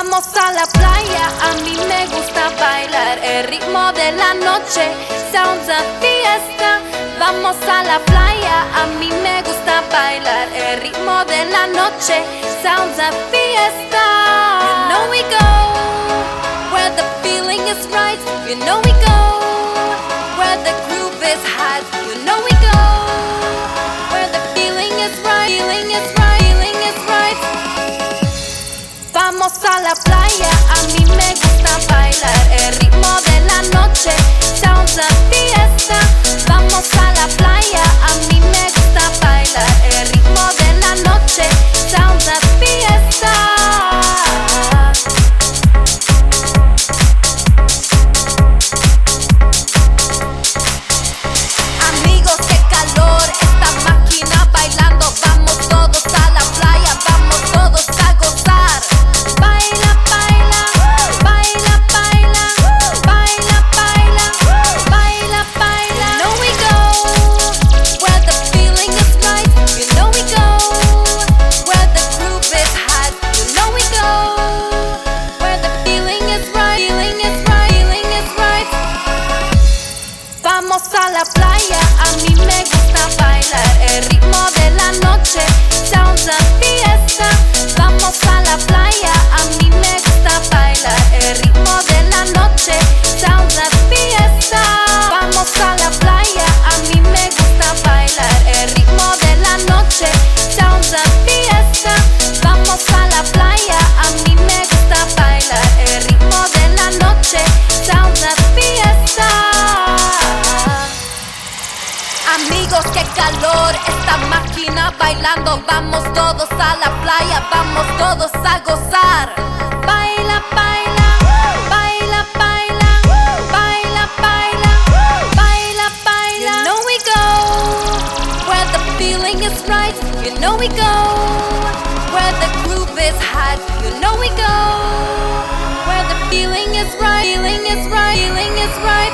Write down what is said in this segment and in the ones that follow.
Vamos a la playa, a mí me gusta bailar. El ritmo de la noche, sounds of fiesta. Vamos a la playa, a mí me gusta bailar. El ritmo de la noche, sounds of fiesta. You know we go where the feeling is right. You know we go where the groove is hot. You know we go where the feeling is right. Feeling is right. Feeling is right. Vamos a la playa, a mí me gusta bailar. El ritmo de la noche, sounds of fiesta. Vamos a la playa, a mí me gusta bailar. El ritmo de la noche, sounds of fiesta. Amigos, qué calor, esta máquina bailando. Vamos todos a la playa, vamos todos a gozar. Baila, baila, baila, baila, baila, baila, baila, baila. You know we go where the feeling is right. You know we go where the groove is hot. You know we go where the feeling is right. Feeling is right. Feeling is right. Vamos a la playa, a mí me gusta bailar. El ritmo de la noche, sounds of fiesta. Vamos a la playa, a mí me gusta bailar. El ritmo de la noche, sounds of fiesta. Vamos a la playa, a mí me gusta bailar. El ritmo de la noche, sounds of fiesta. Vamos a la playa, a mí me gusta bailar. El ritmo de la noche, sounds of fiesta. Amigos, qué calor, esta máquina bailando. Vamos todos a la playa, vamos todos a gozar. Baila, baila, baila, baila, baila, baila, baila, baila. You know we go where the feeling is right. You know we go where the groove is hot. You know we go where the feeling is right. Feeling is right. Feeling is right.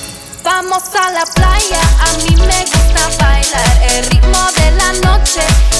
Vamos a la playa, a mí me gusta bailar. El ritmo de la noche,